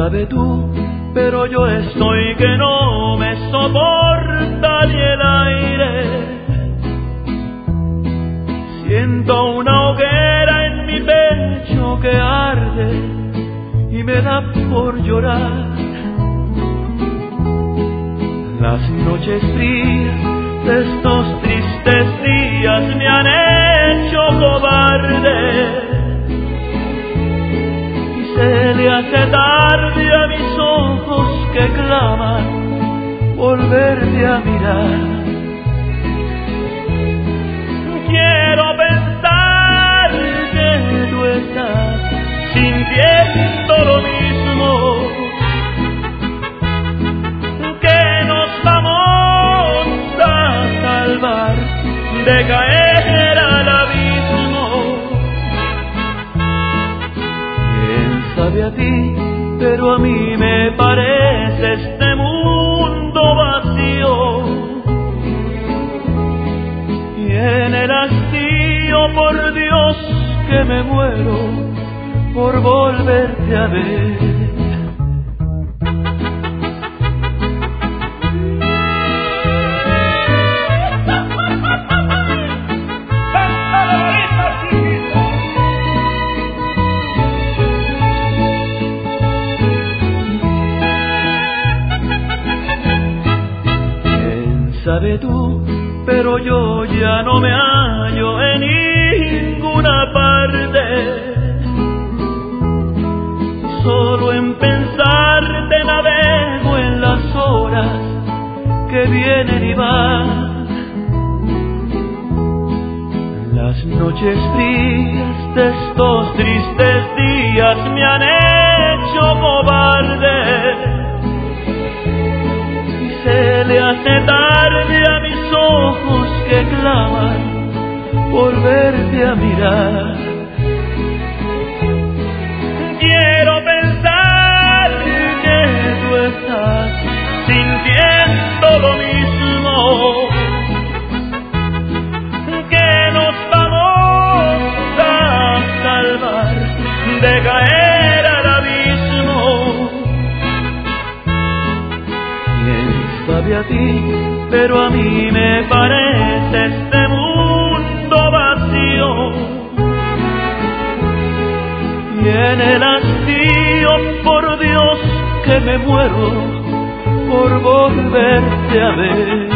sabe tú, pero yo estoy que no me soporta ni el aire. Siento una hoguera en mi pecho que arde y me da por llorar. Las noches frías de estos tristes días me han hecho cobarde, y se le hace tarde a mis ojos que claman volverte a mirar. Quiero pensar que tú estás sintiendo lo mismo, que nos vamos a salvar de caer al abismo. Quién sabe a ti, pero a mí me parece este mundo vacío. En el hastío, por Dios, que me muero por volverte a ver. ¿Quién sabe tú? Pero yo ya no me hallo en ninguna parte. Solo en pensarte navego en las horas que vienen y van. Las noches frías de estos tristes días me han hecho cobarde, y se le hace tarde a mis ojos que claman volverte a mirar. Quiero pensar que tú estás sintiendo lo mismo, que nos vamos a salvar de caer al abismo. Quién sabe a ti, pero a mí me parece este mundo vacío. Y en el hastío, por Dios, que me muero por volverte a ver.